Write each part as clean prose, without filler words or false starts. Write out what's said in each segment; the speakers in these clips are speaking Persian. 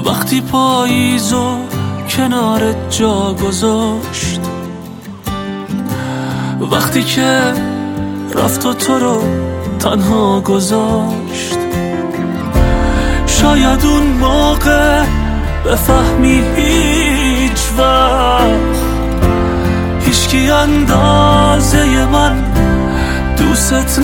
وقتی پاییزو کنارت جا گذاشت، وقتی که رفت و تو رو تنها گذاشت. شاید اون موقع بفهمی هیچ وقت هیچکی اندازه من دوست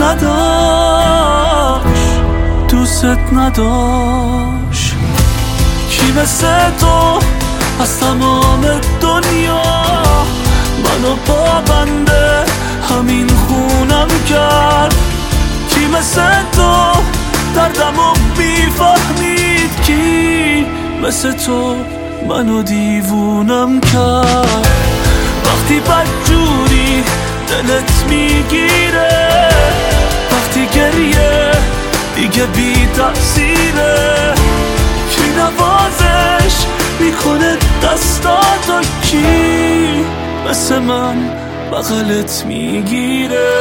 نداشت. کی مثل تو از تمام دنیا منو پابنده همین خونم کرد؟ کی مثل تو دردمو بیفهمید؟ کی مثل تو منو دیوونم کرد؟ وقتی بدجوری دلت میگیره، وقتی گریه دیگه بی تأثیره، کی نوازش میکنه دستاتو؟ کی مثل من بغلت میگیره؟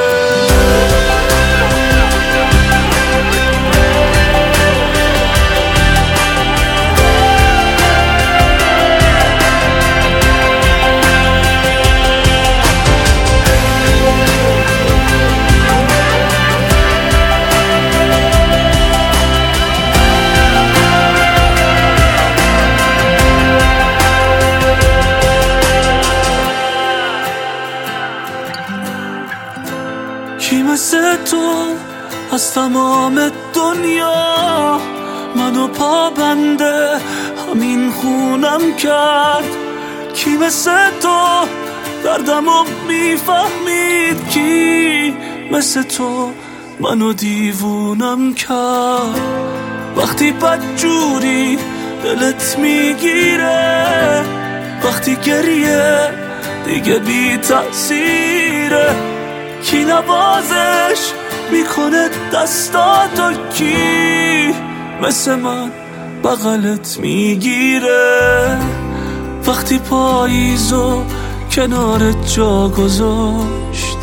کی مثل تو از تمام دنیا منو پابنده همین خونم کرد؟ کی مثل تو دردمو میفهمید؟ کی مثل تو منو دیوونم کرد؟ وقتی بدجوری دلت میگیره، وقتی گریه دیگه بی تأثیره، کی نوازش میکنه دستاتو؟ کی مثل من بغلت میگیره؟ وقتی پاییزو کنارت جا گذاشت،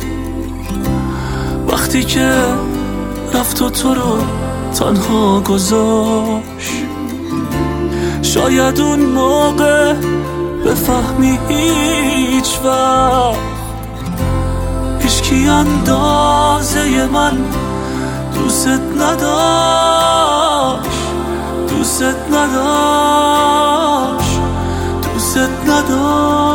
وقتی که رفت و تو رو تنها گذاشت. شاید اون موقع بفهمی هیچ وقت هیچکی اندازه من دوست نداشت.